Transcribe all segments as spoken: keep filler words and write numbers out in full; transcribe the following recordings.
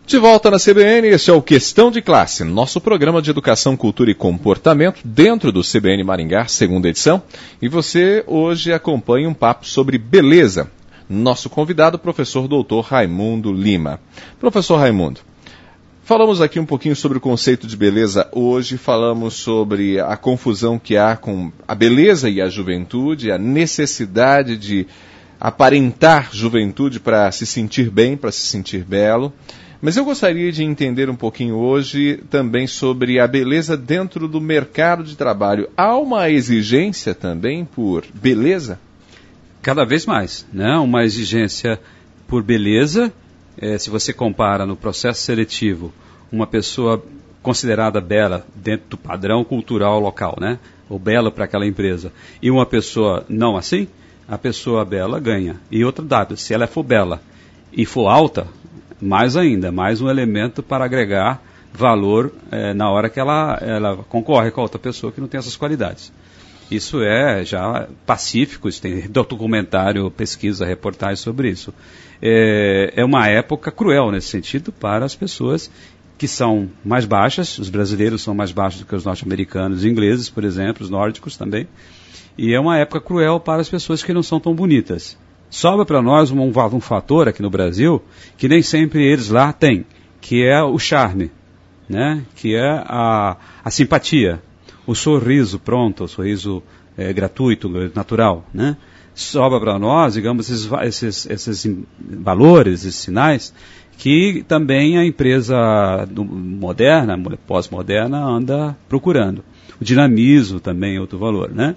De volta na C B N, este é o Questão de Classe, nosso programa de educação, cultura e comportamento dentro do C B N Maringá, segunda edição. E você hoje acompanha um papo sobre beleza. Nosso convidado, professor doutor Raimundo Lima. Professor Raimundo, falamos aqui um pouquinho sobre o conceito de beleza hoje, falamos sobre a confusão que há com a beleza e a juventude, a necessidade de aparentar juventude para se sentir bem, para se sentir belo. Mas eu gostaria de entender um pouquinho hoje também sobre a beleza dentro do mercado de trabalho. Há uma exigência também por beleza? Cada vez mais, né? Uma exigência por beleza. É, se você compara no processo seletivo uma pessoa considerada bela dentro do padrão cultural local, né? Ou bela para aquela empresa, e uma pessoa não assim, a pessoa bela ganha. E outro dado, se ela for bela e for alta, mais ainda, mais um elemento para agregar valor eh, na hora que ela, ela concorre com a outra pessoa que não tem essas qualidades. Isso é já pacífico, isso tem documentário, pesquisa, reportagem sobre isso. É, é uma época cruel nesse sentido para as pessoas que são mais baixas, os brasileiros são mais baixos do que os norte-americanos e ingleses, por exemplo, os nórdicos também, e é uma época cruel para as pessoas que não são tão bonitas. Sobra para nós um, um fator aqui no Brasil que nem sempre eles lá têm, que é o charme, né? Que é a, a simpatia, o sorriso pronto, o sorriso é, gratuito, natural, né? Sobra para nós, digamos, esses, esses, esses valores, esses sinais, que também a empresa do, moderna, pós-moderna, anda procurando. O dinamismo também é outro valor, né?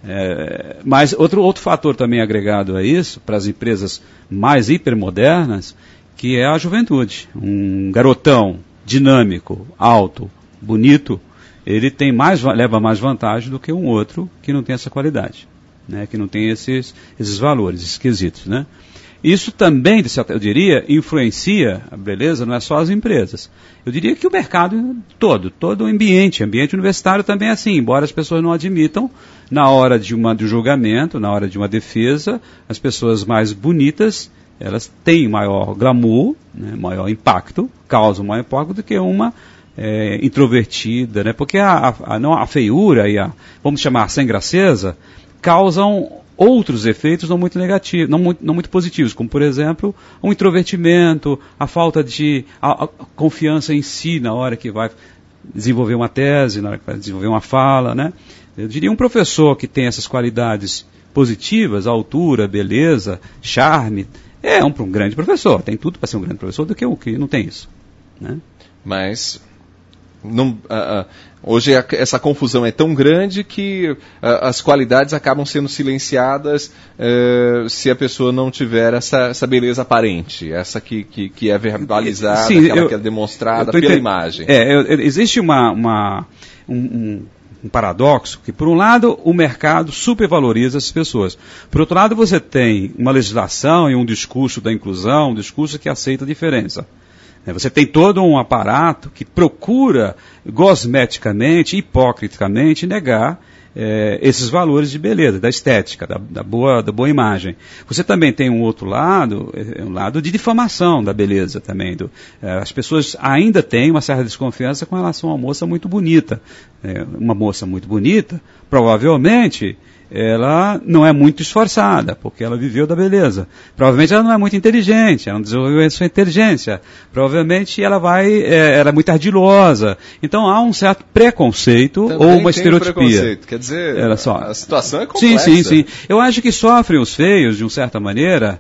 É, mas outro, outro fator também agregado a isso, para as empresas mais hipermodernas, que é a juventude. Um garotão dinâmico, alto, bonito, ele tem mais, leva mais vantagem do que um outro que não tem essa qualidade, né? Que não tem esses, esses valores, esses quesitos, né? Isso também, eu diria, influencia a beleza, não é só as empresas. Eu diria que o mercado todo, todo o ambiente, ambiente universitário também é assim, embora as pessoas não admitam, na hora de, uma, de um julgamento, na hora de uma defesa, as pessoas mais bonitas, elas têm maior glamour, né, maior impacto, causam maior impacto do que uma é, introvertida, né, porque a, a, a, não, a feiura e a, vamos chamar, sem graceza, causam outros efeitos não muito negativos, não muito, não muito positivos, como, por exemplo, um introvertimento, a falta de a, a confiança em si na hora que vai desenvolver uma tese, na hora que vai desenvolver uma fala, né? Eu diria um professor que tem essas qualidades positivas, altura, beleza, charme, é um, um grande professor, tem tudo para ser um grande professor do que o que não tem isso, né? Mas não, uh, uh, hoje a, essa confusão é tão grande que uh, as qualidades acabam sendo silenciadas uh, se a pessoa não tiver essa, essa beleza aparente, essa que, que, que é verbalizada, Sim, aquela eu, que é demonstrada pela entend... imagem. É, eu, existe uma, uma, um, um, um paradoxo que, por um lado, o mercado supervaloriza as pessoas. Por outro lado, você tem uma legislação e um discurso da inclusão, um discurso que aceita a diferença. Você tem todo um aparato que procura cosmeticamente, hipocriticamente, negar é, esses valores de beleza, da estética, da, da, boa, da boa imagem. Você também tem um outro lado, um lado de difamação da beleza também. Do, é, as pessoas ainda têm uma certa desconfiança com relação a uma moça muito bonita. É, uma moça muito bonita, provavelmente, ela não é muito esforçada, porque ela viveu da beleza. Provavelmente ela não é muito inteligente, ela não desenvolveu a sua inteligência. Provavelmente ela vai, é, ela é muito ardilosa. Então há um certo preconceito também ou uma estereotipia. Preconceito. Quer dizer, Era só. A situação é complexa. Sim, sim, sim. Eu acho que sofrem os feios, de uma certa maneira,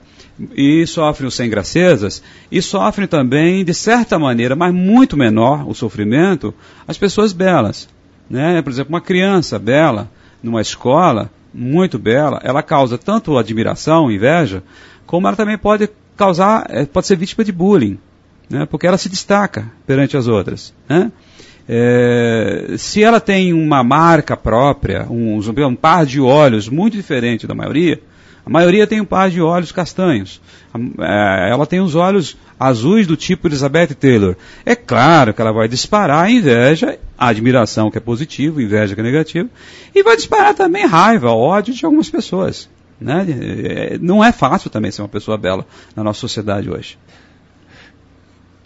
e sofrem os sem gracezas, e sofrem também, de certa maneira, mas muito menor o sofrimento, as pessoas belas, né? Por exemplo, uma criança bela, numa escola, muito bela, ela causa tanto admiração, inveja, como ela também pode causar, pode ser vítima de bullying, né? Porque ela se destaca perante as outras, né? É, se ela tem uma marca própria, um, um par de olhos muito diferente da maioria, a maioria tem um par de olhos castanhos, é, ela tem os olhos azuis do tipo Elizabeth Taylor. É claro que ela vai disparar a inveja, a admiração, que é positivo, inveja, que é negativo, e vai disparar também raiva, ódio de algumas pessoas, né? Não é fácil também ser uma pessoa bela na nossa sociedade hoje.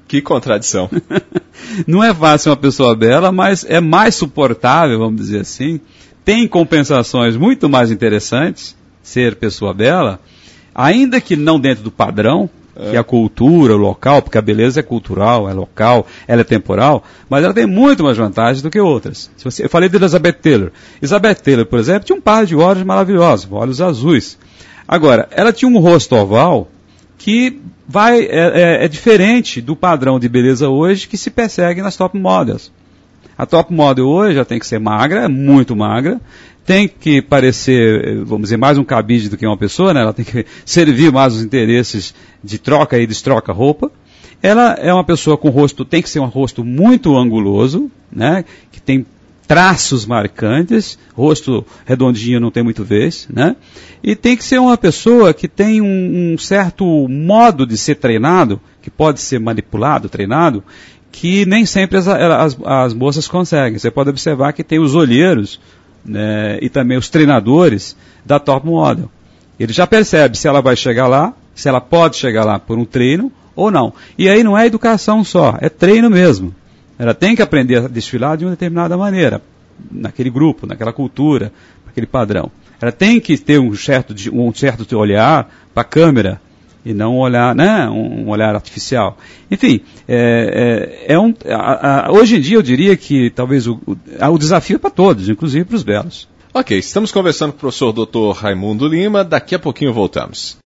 Que contradição. Não é fácil uma pessoa bela, mas é mais suportável, vamos dizer assim. Tem compensações muito mais interessantes ser pessoa bela, ainda que não dentro do padrão, é. que é a cultura, o local, porque a beleza é cultural, é local, ela é temporal, mas ela tem muito mais vantagens do que outras. Se você, eu falei de Elizabeth Taylor. Elizabeth Taylor, por exemplo, tinha um par de olhos maravilhosos, olhos azuis. Agora, ela tinha um rosto oval que vai, é, é, é diferente do padrão de beleza hoje que se persegue nas top models. A top model hoje já tem que ser magra, muito magra, tem que parecer, vamos dizer, mais um cabide do que uma pessoa, né? Ela tem que servir mais os interesses de troca e destroca roupa. Ela é uma pessoa com rosto, tem que ser um rosto muito anguloso, né? Que tem traços marcantes, rosto redondinho não tem muito vez, né? E tem que ser uma pessoa que tem um, um certo modo de ser treinado, que pode ser manipulado, treinado, que nem sempre as, as, as moças conseguem. Você pode observar que tem os olheiros, né, e também os treinadores da top model. Ele já percebe se ela vai chegar lá, se ela pode chegar lá por um treino ou não. E aí não é educação só, é treino mesmo. Ela tem que aprender a desfilar de uma determinada maneira, naquele grupo, naquela cultura, naquele padrão. Ela tem que ter um certo, um certo olhar para a câmera, e não um olhar, né, um olhar artificial. Enfim, é, é, é um, a, a, hoje em dia eu diria que talvez o, o, o desafio é para todos, inclusive para os belos. Ok, estamos conversando com o professor doutor Raimundo Lima, daqui a pouquinho voltamos.